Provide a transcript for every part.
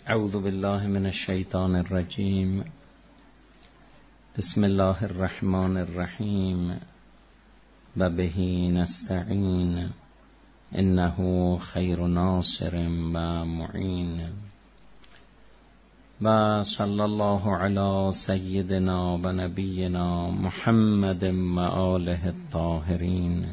اعوذ بالله من الشیطان الرجیم. بسم الله الرحمن الرحیم و به نستعین انه خیر ناصر و معین و صلی الله علی سیدنا و نبینا محمد و آله الطاهرین.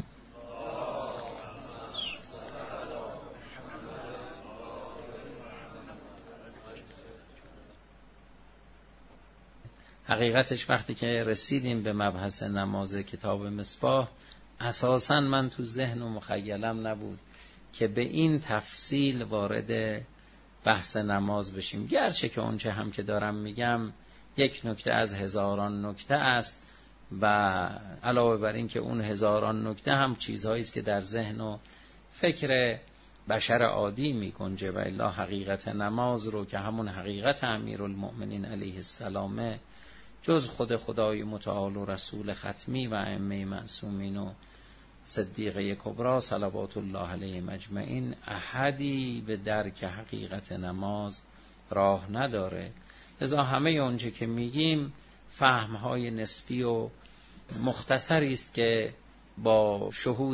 حقیقتش وقتی که رسیدیم به مبحث نماز کتاب مصباح، اساساً من تو ذهن و مخیلم نبود که به این تفصیل وارد بحث نماز بشیم، گرچه که اونچه هم که دارم میگم یک نکته از هزاران نکته است و علاوه بر این که اون هزاران نکته هم چیزهایی است که در ذهن و فکر بشر عادی میگنجه و الا حقیقت نماز رو که همون حقیقت امیرالمؤمنین علیه السلام جز خود خدای متعال و رسول ختمی و ائمه معصومین و صدیقه کبرا صلوات الله علیهم اجمعین احدی به درک حقیقت نماز راه نداره. لذا همه اونچه که میگیم فهمهای نسبی و مختصری است که با شهود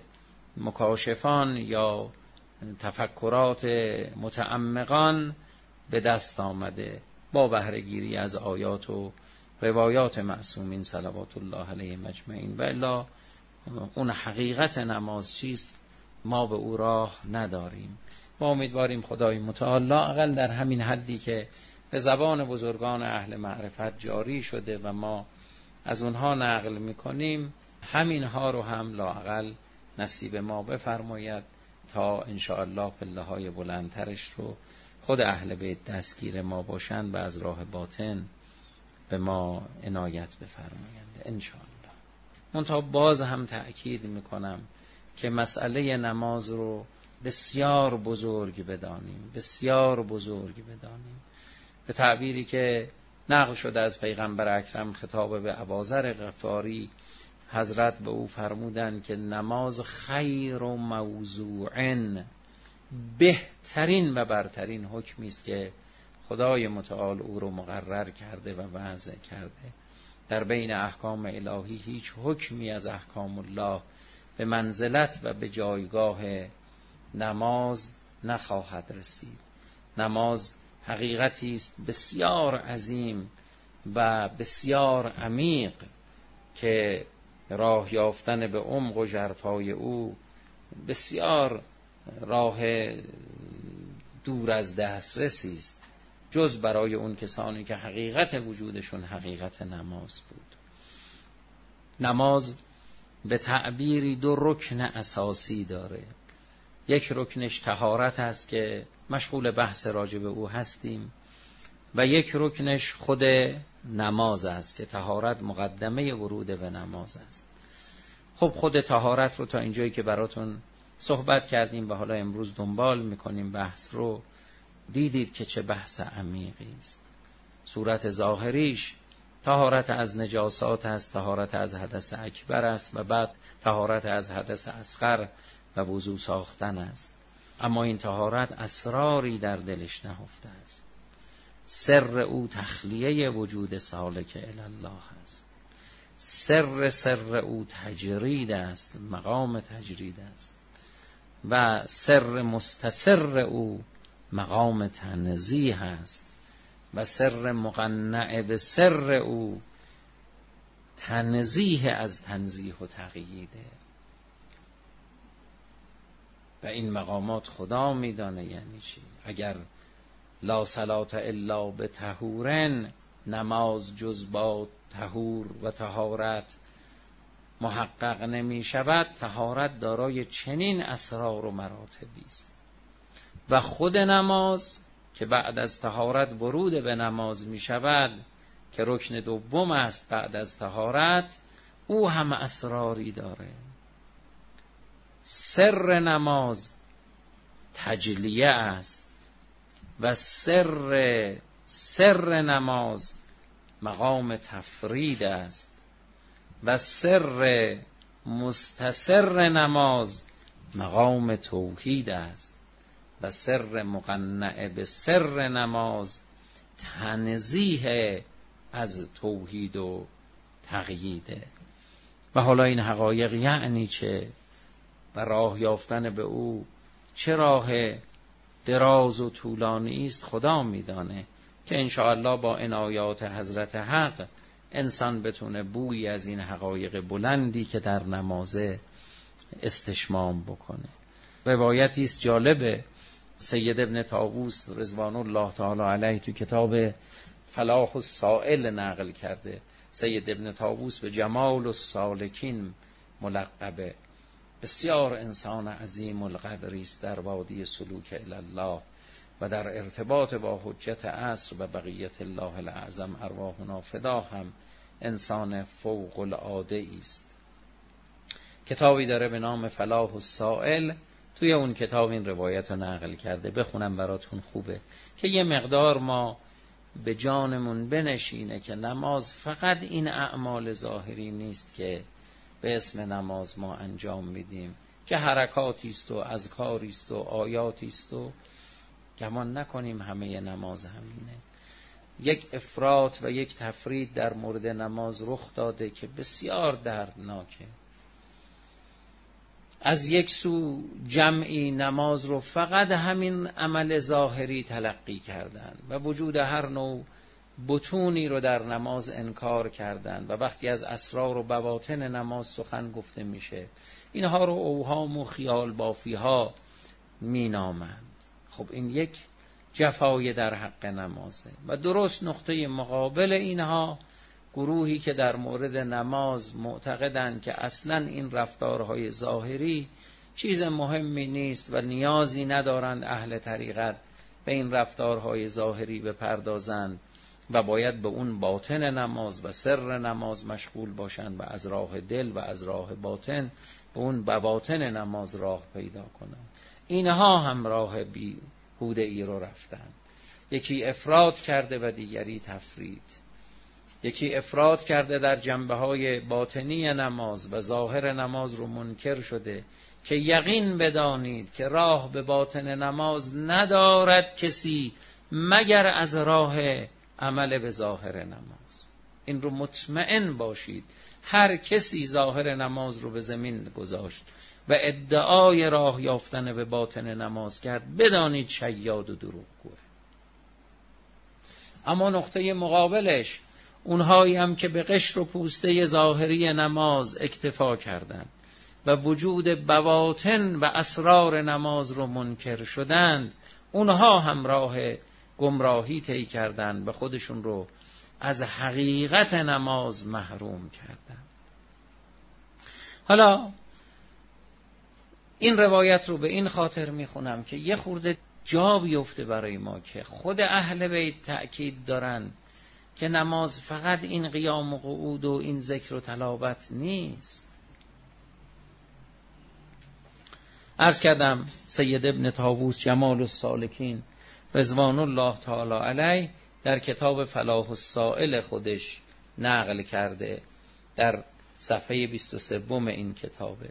مکاشفان یا تفکرات متعمقان به دست آمده با بهره‌گیری از آیات و روایات معصومین صلوات الله علیهم اجمعین. و الا اون حقیقت نماز چیست ما به او راه نداریم. ما امیدواریم خدای متعال لااقل در همین حدی که به زبان بزرگان اهل معرفت جاری شده و ما از اونها نقل میکنیم همینها رو هم لااقل نصیب ما بفرماید تا انشاءالله پله‌های بلندترش رو خود اهل بیت دستگیر ما باشند و از راه باطن به ما عنایت بفرمایند انشاءالله. منتها باز هم تأکید میکنم که مسئله نماز رو بسیار بزرگ بدانیم، بسیار بزرگ بدانیم. به تعبیری که نقل شده از پیغمبر اکرم خطاب به ابوذر غفاری، حضرت به او فرمودند که نماز خیر و موضوعن، بهترین و برترین حکمی است که خدای متعال او رو مقرر کرده و وضع کرده. در بین احکام الهی هیچ حکمی از احکام الله به منزلت و به جایگاه نماز نخواهد رسید. نماز حقیقتی است بسیار عظیم و بسیار عمیق که راه یافتن به عمق و ژرفای او بسیار راه دور از دسترسی است، جز برای اون کسانی که حقیقت وجودشون حقیقت نماز بود. نماز به تعبیری دو رکن اساسی داره. یک رکنش طهارت است که مشغول بحث راجع به او هستیم و یک رکنش خود نماز است که طهارت مقدمه ورود به نماز است. خب خود طهارت رو تا اینجایی که براتون صحبت کردیم و حالا امروز دنبال میکنیم بحث رو، دیدید که چه بحث عمیقی است. صورت ظاهریش طهارت از نجاسات است، طهارت از حدث اکبر است و بعد طهارت از حدث اصغر و وضو ساختن است. اما این طهارت اسراری در دلش نهفته است. سر او تخلیه وجود سالک الی الله است. سر او تجرید است، مقام تجرید است و سر مستسر او مقام تنزیه است و سر مقنع به سر او تنزیه از تنزیه و تقییده. و این مقامات خدا میدانه یعنی چی. اگر لا صلاة الا به طهورن، نماز جز با طهور و طهارت محقق نمی شود، طهارت دارای چنین اسرار و مراتبی است. و خود نماز که بعد از طهارت ورود به نماز می شود که رکن دوم است بعد از طهارت، او هم اسراری داره. سر نماز تجلیه است و سر نماز مقام تفرید است و سر مستسر نماز مقام توحید است و سر مقنع به سر نماز تنزیه از توحید و تقییده. و حالا این حقایق یعنی چه و راه یافتن به او چه راه دراز و طولانی است خدا میدانه، که انشاءالله با عنایات حضرت حق انسان بتونه بویی از این حقایق بلندی که در نمازه استشمام بکنه. روایتی است جالبه، سید ابن طاووس رضوان الله تعالی علیه تو کتاب فلاح السائل نقل کرده. سید ابن طاووس به جمال السالکین ملقبه، بسیار انسان عظیم القدری است در وادی سلوک الی الله و در ارتباط با حجت عصر و بقیت الله الاعظم ارواحنا فدا هم انسان فوق العاده است. کتابی داره به نام فلاح السائل، توی اون کتاب این روایت رو نقل کرده، بخونم براتون خوبه که یه مقدار ما به جانمون بنشینه که نماز فقط این اعمال ظاهری نیست که به اسم نماز ما انجام میدیم، که حرکاتی است و اذکاری است و آیاتی است و گمان نکنیم همه نماز همینه. یک افراط و یک تفرید در مورد نماز رخ داده که بسیار دردناکه. از یک سو جمعی نماز رو فقط همین عمل ظاهری تلقی کردن و وجود هر نوع بطونی رو در نماز انکار کردن و وقتی از اسرار و بواطن نماز سخن گفته میشه اینها رو اوهام و خیال بافی ها مینامند. خب این یک جفای در حق نمازه و درست نقطه مقابل اینها گروهی که در مورد نماز معتقدند که اصلا این رفتارهای ظاهری چیز مهمی نیست و نیازی ندارند اهل طریقت به این رفتارهای ظاهری بپردازند و باید به اون باطن نماز و سر نماز مشغول باشند و از راه دل و از راه باطن به اون بواطن نماز راه پیدا کنند. اینها هم راه بیهوده ای رو رفتند. یکی افراط کرده و دیگری تفرید. یکی افراط کرده در جنبه‌های باطنی نماز و ظاهر نماز رو منکر شده که یقین بدانید که راه به باطن نماز ندارد کسی مگر از راه عمل به ظاهر نماز. این رو مطمئن باشید. هر کسی ظاهر نماز رو به زمین گذاشت و ادعای راه یافتن به باطن نماز کرد، بدانید شیاد و دروغگوه. اما نقطه مقابلش اونهایی هم که به قشر و پوسته ظاهری نماز اکتفا کردند و وجود بواطن و اسرار نماز رو منکر شدند، اونها هم راه گمراهی طی کردند و خودشون رو از حقیقت نماز محروم کردند. حالا این روایت رو به این خاطر میخونم که یه خورده جا بیفته برای ما که خود اهل بیت تأکید دارن که نماز فقط این قیام و قعود و این ذکر و تلاوت نیست. عرض کردم سید ابن طاووس جمال السالکین رضوان الله تعالی علیه در کتاب فلاح السائل خودش نقل کرده، در صفحه 23 این کتابه.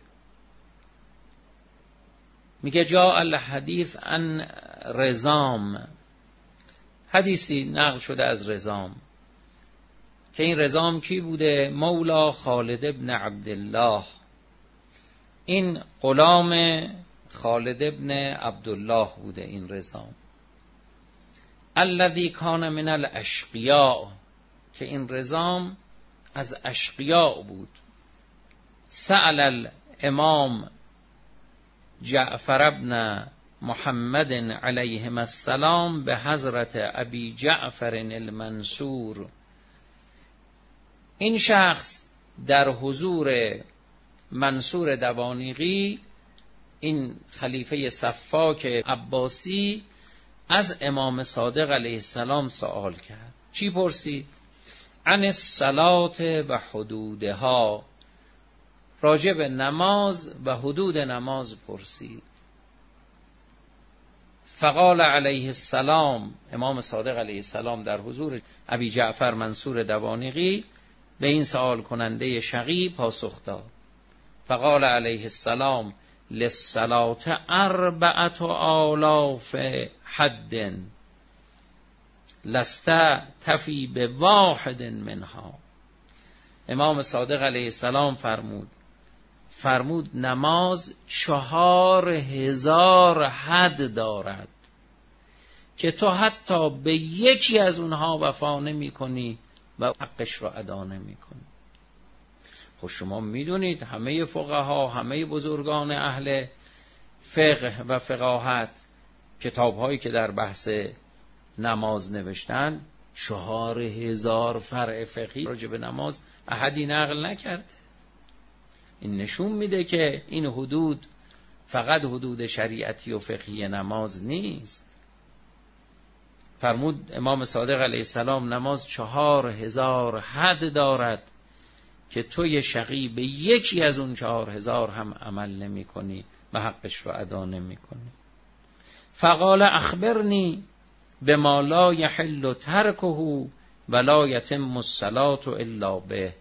میگه جاء الحدیث عن رزام، حدیثی نقل شده از رزام که این رزام کی بوده؟ مولا خالد ابن عبدالله، این غلام خالد ابن عبدالله بوده این رزام. الذی کان من الاشقیاء، که این رزام از اشقیاء بود. سأل الامام جعفر ابن محمد علیهم السلام به حضرت ابی جعفر المنصور، این شخص در حضور منصور دوانیقی، این خلیفه سفاک عباسی، از امام صادق علیه السلام سوال کرد. چی پرسید؟ عن الصلاة و حدودها، راجع به نماز و حدود نماز پرسید. فقال علیه السلام، امام صادق علیه السلام در حضور ابی جعفر منصور دوانیقی به این سوال کننده شقی پاسخ داد. فقال علیه السلام للصلاة 4000 حد لست تفی بواحد منها. امام صادق علیه السلام فرمود نماز 4000 حد دارد که تو حتی به یکی از اونها وفا نمی کنی و حقش را ادا نمی کنی. خب شما میدونید همه فقها، همه بزرگان اهل فقه و فقاهت کتاب‌هایی که در بحث نماز نوشتن 4000 فرع فقهی راجع به نماز احدی نقل نکرده. این نشون میده که این حدود فقط حدود شریعتی و فقهی نماز نیست. فرمود امام صادق علیه السلام نماز 4000 حد دارد که توی شقی به یکی از اون 4000 هم عمل نمی کنی و حقش رو ادا نمی کنی. فقال اخبرنی بما لا یحل ترکه ولا یتم الصلاة الا به.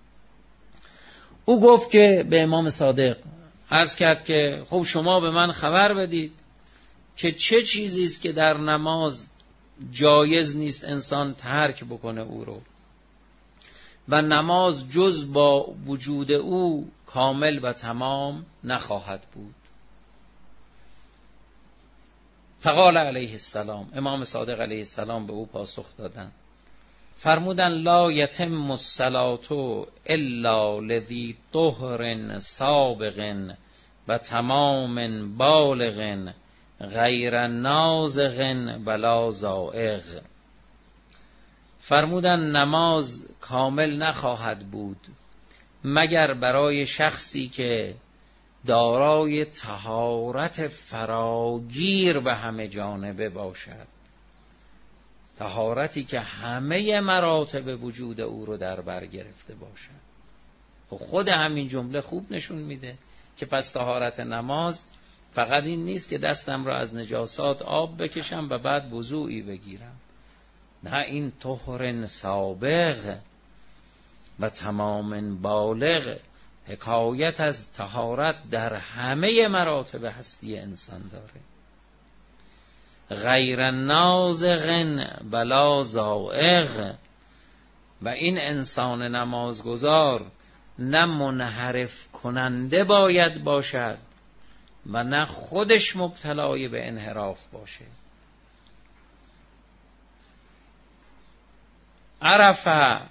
او گفت که به امام صادق عرض کرد که خب شما به من خبر بدید که چه چیزی است که در نماز جایز نیست انسان ترک بکنه او رو و نماز جز با وجود او کامل و تمام نخواهد بود. فقال علیه السلام، امام صادق علیه السلام به او پاسخ دادند فرمودن لا یتم الصلاة الا لذی طهر سابق و تمام بالغ غیر نازغ ولا زائغ. فرمودن نماز کامل نخواهد بود مگر برای شخصی که دارای طهارت فراگیر و همه جانبه باشد، طهارتی که همه مراتب وجود او رو در بر گرفته باشد. خود همین جمله خوب نشون میده که پس طهارت نماز فقط این نیست که دستم را از نجاسات آب بکشم و بعد وضوئی بگیرم، نه، این طهر سابق و تمام بالغ حکایت از طهارت در همه مراتب هستی انسان داره. غیر نازغ ولا زائغ. و این انسان نمازگزار نه منحرف کننده باید باشد و نه خودش مبتلای به انحراف باشه. عرف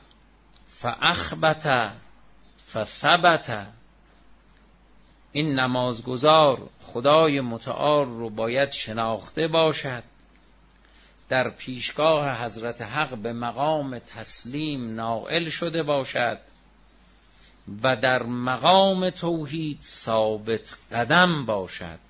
فاخبت فثبت. این نمازگزار خدای متعال رو باید شناخته باشد، در پیشگاه حضرت حق به مقام تسلیم نائل شده باشد و در مقام توحید ثابت قدم باشد.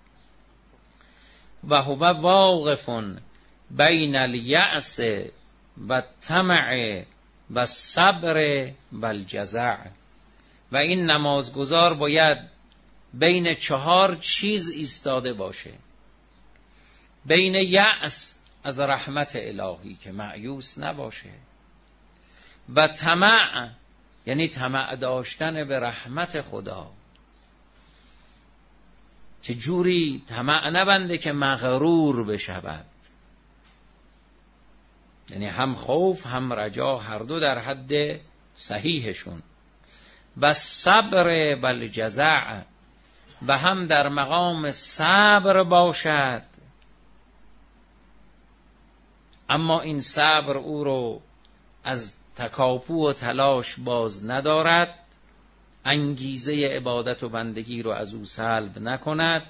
و هو واقف بین الیأس و طمع و صبر و الجزع. و این نمازگزار باید بین 4 چیز ایستاده باشه. بین یأس از رحمت الهی که مایوس نباشه، و طمع یعنی طمع داشتن به رحمت خدا، که جوری طمع نبنده که مغرور بشود، یعنی هم خوف هم رجا هر دو در حد صحیحشون. و صبر و الجزع، و هم در مقام صبر باشد، اما این صبر او رو از تکاپو و تلاش باز ندارد، انگیزه عبادت و بندگی رو از او سلب نکند.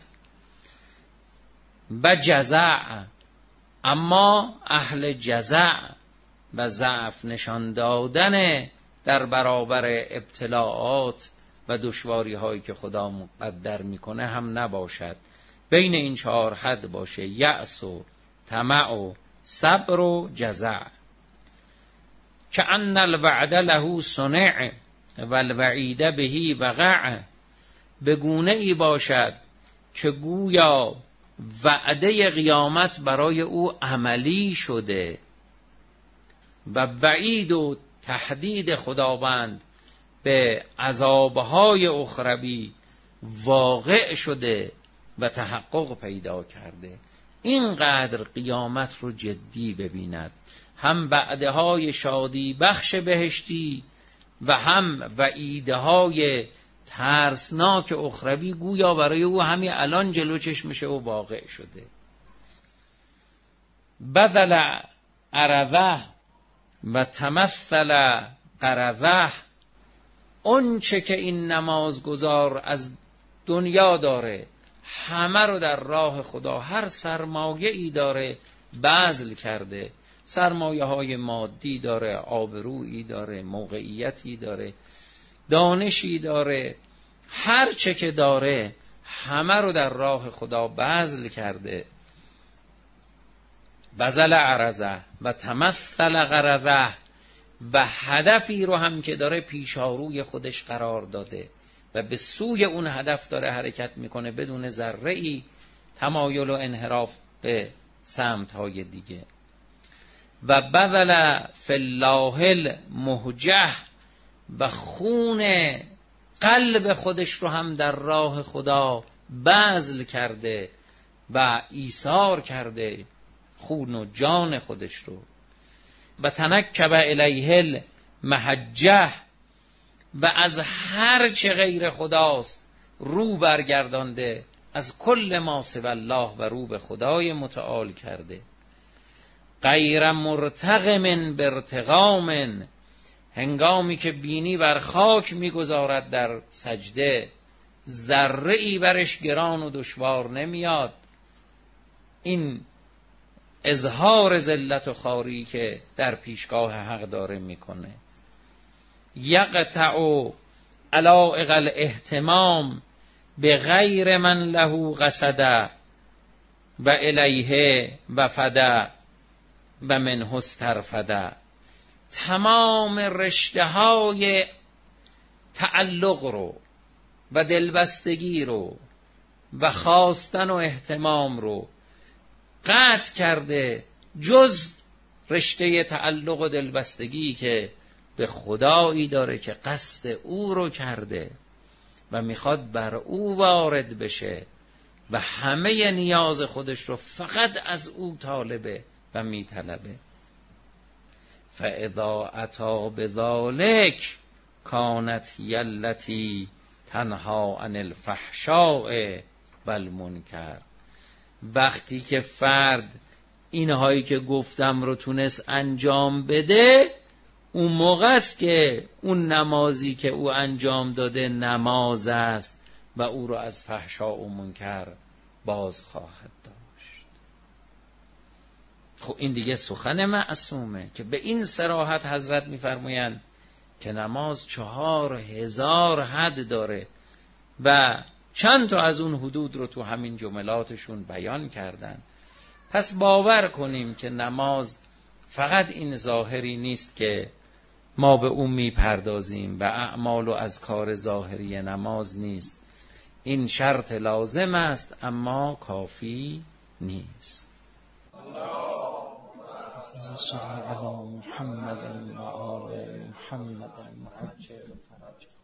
و جزع، اما اهل جزع و ضعف نشان دادن در برابر ابتلاعات و دشواری هایی که خدا مقدر میکنه هم نباشد. بین این 4 حد باشه، یأس و طمع و صبر و جزع. که ان الوعد له صنع و الوعید بهی وقع. به گونه ای باشد که گویا وعده قیامت برای او عملی شده و وعید و تهدید خداوند به عذابهای اخروی واقع شده و تحقق پیدا کرده. اینقدر قیامت رو جدی ببیند، هم وعده‌های شادی بخش بهشتی و هم وعیدهای ترسناک اخروی گویا برای او همین الان جلو چشمشه و واقع شده. بذل عرضه و تمثل قرضه، اون چه که این نمازگزار از دنیا داره همه رو در راه خدا، هر سرمایه ای داره بذل کرده. سرمایه های مادی داره، آبرویی داره، موقعیتی داره، دانشی داره، هر چه که داره همه رو در راه خدا بذل کرده. بذل عرضه و تمثل قرضه، و هدفی رو هم که داره پیشاروی خودش قرار داده و به سوی اون هدف داره حرکت میکنه بدون ذره‌ای تمایل و انحراف به سمت‌های دیگه. و بذل فی الله المهجه، و خون قلب خودش رو هم در راه خدا بذل کرده و ایثار کرده، خون و جان خودش رو. و تنکب الیه المحجه، و از هر چه غیر خداست رو برگردانده، از کل ما سوی الله و رو به خدای متعال کرده. غیر مرتقم برتقام، هنگامی که بینی بر خاک میگذارد در سجده، ذره ای برش گران و دشوار نمیاد. این اظهار ذلت و خواری که در پیشگاه حق داره میکنه. یقطع علائق الاهتمام به غیر من له قصد و الیه وفد و منه استرفد. تمام رشته های تعلق رو و دلبستگی رو و خواستن و اهتمام رو قطع کرده، جز رشته تعلق و دلبستگی که به خدایی داره که قصد او رو کرده و میخواد بر او وارد بشه و همه نیاز خودش رو فقط از او طالبه و میطلبه. فاذا اتی بذلک کانت هی التی تنها عن الفحشاء والمنکر. وقتی که فرد اینهایی که گفتم رو تونست انجام بده، اون موقع است که اون نمازی که او انجام داده نماز است و او رو از فحشا و منکر باز خواهد داشت. خب این دیگه سخن معصومه که به این صراحت حضرت میفرمایند که نماز 4000 حد داره و چند تا از اون حدود رو تو همین جملاتشون بیان کردن. پس باور کنیم که نماز فقط این ظاهری نیست که ما به اون میپردازیم و اعمال و اذکار ظاهری نماز نیست. این شرط لازم است اما کافی نیست. صلی علی محمد و آل محمد المعجل فرج.